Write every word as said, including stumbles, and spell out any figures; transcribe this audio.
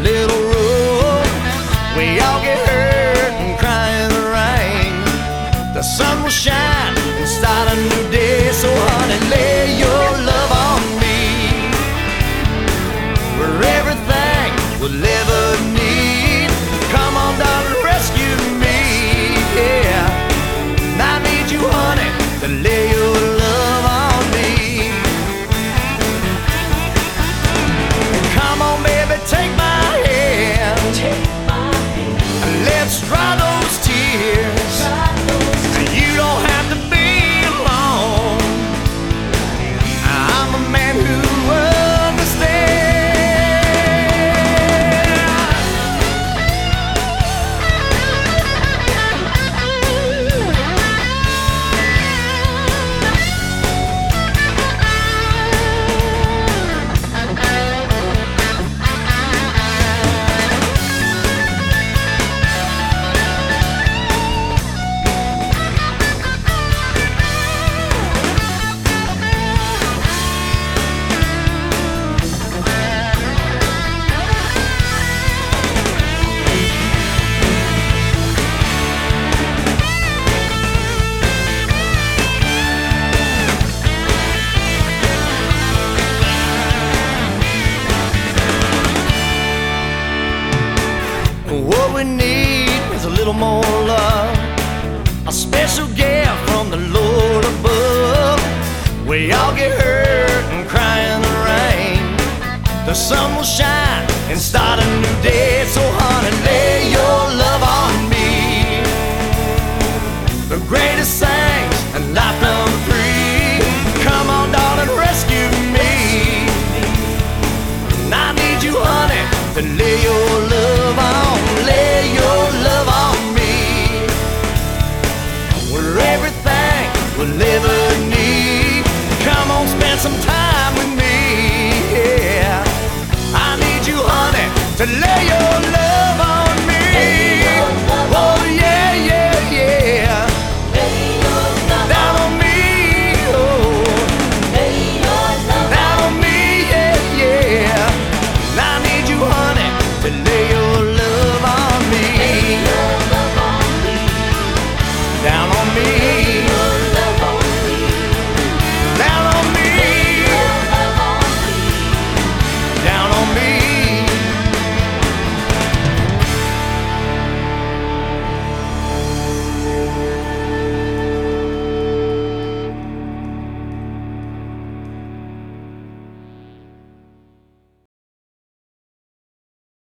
little road. We all get hurt and cry in the rain. The sun will shine and start a new day. So honey, lay your love on me. We're everything we'll ever need. Come on, darling, rescue me. Yeah, and I need you, honey, to lay your love on me. Come on, baby, take my hand. Take my hand. Let's dry those tears. Dry those tears. You don't have to be alone. I'm a man who what we need is a little more love, a special gift from the Lord above. We all get hurt and cry in the rain. The sun will shine and start a new day. So honey, lay your love on me. The greatest things in life number three. Come on, darling, rescue me. And I need you, honey, to lay your